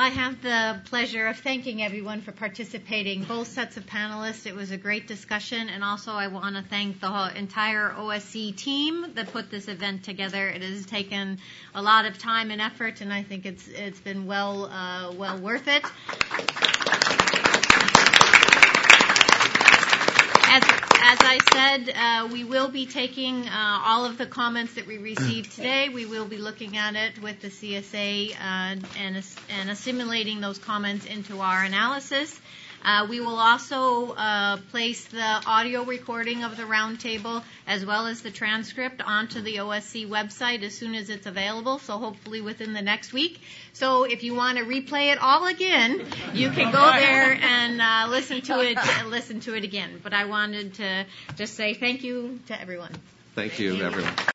I have the pleasure of thanking everyone for participating, both sets of panelists. It was a great discussion, and also I want to thank the whole entire OSC team that put this event together. It has taken a lot of time and effort, and I think it's been well worth it. As I said, we will be taking all of the comments that we received today. We will be looking at it with the CSA and assimilating those comments into our analysis. We will also place the audio recording of the roundtable as well as the transcript onto the OSC website as soon as it's available, so hopefully within the next week. So if you want to replay it all again, you can go there and listen to it again. But I wanted to just say thank you to everyone. Thank you, everyone.